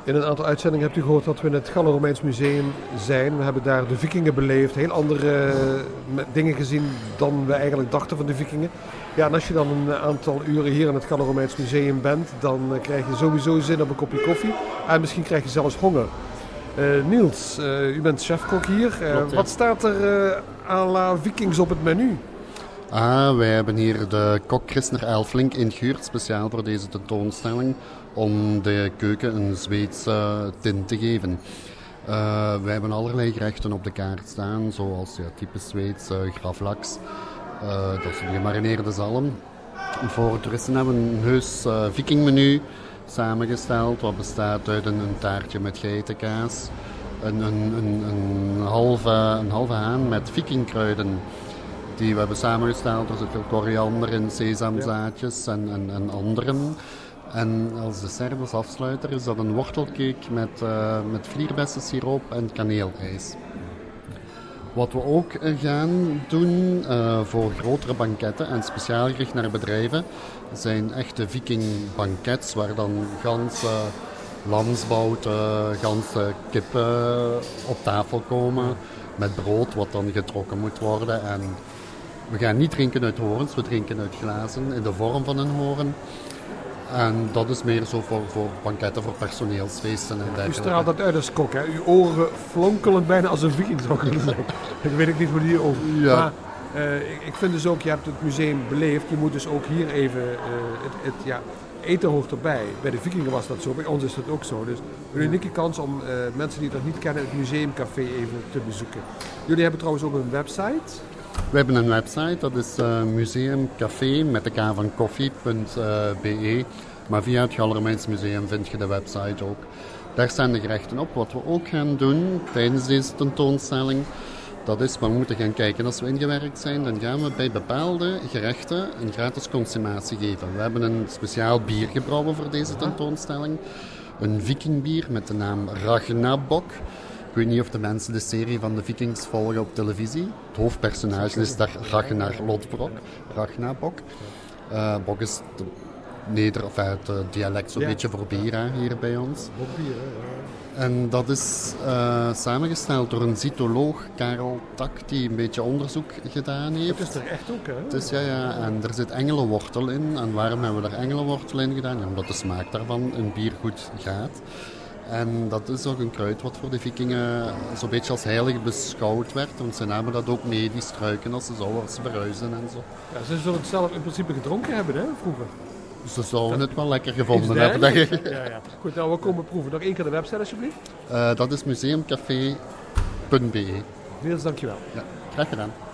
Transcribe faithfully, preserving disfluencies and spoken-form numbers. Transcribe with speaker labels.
Speaker 1: In een aantal uitzendingen hebt u gehoord dat we in het Gallo-Romeins Museum zijn. We hebben daar de vikingen beleefd, heel andere uh, dingen gezien dan we eigenlijk dachten van de vikingen. Ja, en als je dan een aantal uren hier in het Gallo-Romeins Museum bent, dan uh, krijg je sowieso zin op een kopje koffie. En misschien krijg je zelfs honger. Uh, Niels, uh, u bent chefkok hier. Uh, Klopt, ja. Wat staat er uh, à la vikings op het menu?
Speaker 2: Ah, wij hebben hier de kok Christner Elflink ingehuurd, speciaal voor deze tentoonstelling, om de keuken een Zweedse tint te geven. Uh, wij hebben allerlei gerechten op de kaart staan, zoals ja, typisch Zweeds, uh, graflaks, uh, dat is een gemarineerde zalm. Voor toeristen hebben we een heus uh, vikingmenu samengesteld, wat bestaat uit een, een taartje met geitenkaas, een, een, een, een, halve, een halve haan met vikingkruiden. Die we hebben samengesteld. Er zit veel koriander in, sesamzaadjes en, en, en anderen. En als dessert, als afsluiter, is dat een wortelcake met, uh, met vlierbessensiroop en kaneelijs. Wat we ook gaan doen uh, voor grotere banketten en speciaal gericht naar bedrijven, zijn echte vikingbankets waar dan ganse lamsbouten, ganse kippen op tafel komen met brood wat dan getrokken moet worden. En we gaan niet drinken uit horens, we drinken uit glazen in de vorm van een hoorn. En dat is meer zo voor, voor banketten, voor personeelsfeesten en dergelijke.
Speaker 1: U straalt dat uit als kok, hè? Uw oren flonkelen bijna als een viking, zou ik willen zeggen. Ik weet ook niet hoe die over.
Speaker 2: Ja.
Speaker 1: Maar uh, ik, ik vind dus ook, je hebt het museum beleefd, je moet dus ook hier even, uh, het, het, ja, eten hoort erbij. Bij de vikingen was dat zo, bij ons is dat ook zo. Dus een unieke kans om uh, mensen die dat niet kennen, het museumcafé even te bezoeken. Jullie hebben trouwens ook een website.
Speaker 2: We hebben een website, dat is uh, museumcafé met de k van koffie punt b e. Maar via het Gallo-Romeins Museum vind je de website ook. Daar staan de gerechten op. Wat we ook gaan doen tijdens deze tentoonstelling, dat is, we moeten gaan kijken als we ingewerkt zijn, dan gaan we bij bepaalde gerechten een gratis consumatie geven. We hebben een speciaal bier gebrouwen voor deze tentoonstelling. Een vikingbier met de naam Ragnabok. Ik weet niet of de mensen de serie van de Vikings volgen op televisie. Het hoofdpersonage is daar Ragnar Lodbrok, Ragnabok. Uh, Bok is de neder, of het uh, dialect zo'n ja. beetje voor bier hier bij ons.
Speaker 1: Bokbier, ja.
Speaker 2: En dat is uh, samengesteld door een zytoloog, Karel Tak, die een beetje onderzoek gedaan heeft.
Speaker 1: Het is er echt ook, hè?
Speaker 2: Het is, ja, ja, en er zit engelenwortel in. En waarom hebben we daar engelenwortel in gedaan? Ja, omdat de smaak daarvan een bier goed gaat. En dat is ook een kruid wat voor de vikingen zo'n beetje als heilig beschouwd werd. Want ze namen dat ook mee, die struiken, als ze zouden verhuizen en zo.
Speaker 1: Ja, ze zullen het zelf in principe gedronken hebben, hè, vroeger.
Speaker 2: Ze zouden het wel lekker gevonden hebben, denk ik.
Speaker 1: Ja, ja. Goed, nou, we komen proeven. Nog één keer de website, alsjeblieft.
Speaker 2: Uh, dat is museumcafé punt b e.
Speaker 1: Niels, dankjewel.
Speaker 2: Ja, graag gedaan.